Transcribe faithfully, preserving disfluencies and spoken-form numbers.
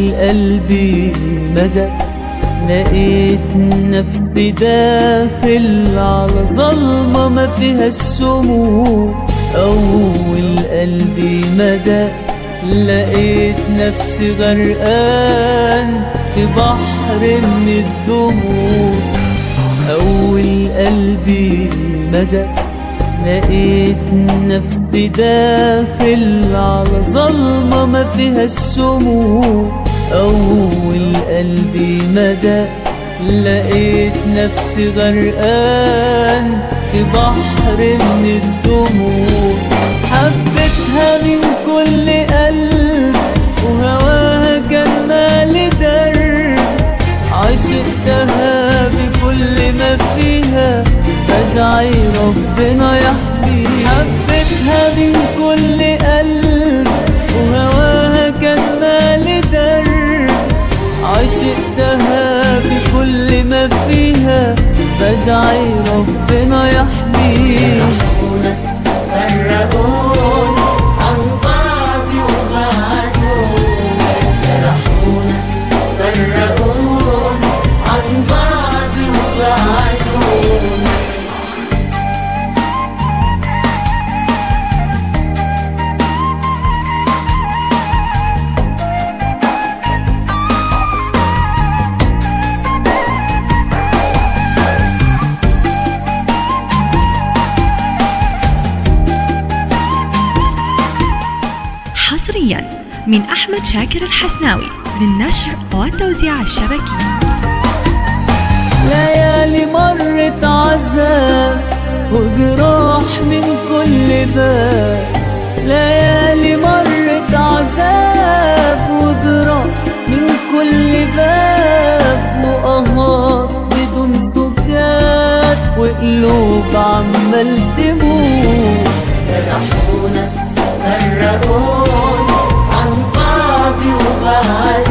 أول قلبي مدى لقيت نفسي داخل على ظلمة ما فيها الشموع. أول قلبي مدى لقيت نفسي غرقان في بحر من الدموع. أول قلبي مدى لقيت نفسي داخل على ظلمة ما فيها الشموع. أول قلبي مدى لقيت نفسي غرقان في بحر من الدموع. حبيتها من كل قلب وهواها كان مالي درب. عشقتها بكل ما فيها بدعي ربنا يحميها. حبيتها من كل قلب وهواها كان مالي درب. عشقتها بكل ما فيها بدعي ربنا يحميها. فرقونا عن بعض وبعدونا، جرحونا فرقونا عن بعض وبعدونا. حصريا من أحمد شاكر الحسناوي للنشر والتوزيع الشبكي. ليالي مرت عذاب وجراح من كل باب. ليالي مرت عذاب وجراح من كل باب. وقهار بدون سكات وقلوب عمال تموت. جرحونا فرقونا عن بعض وبعدونا.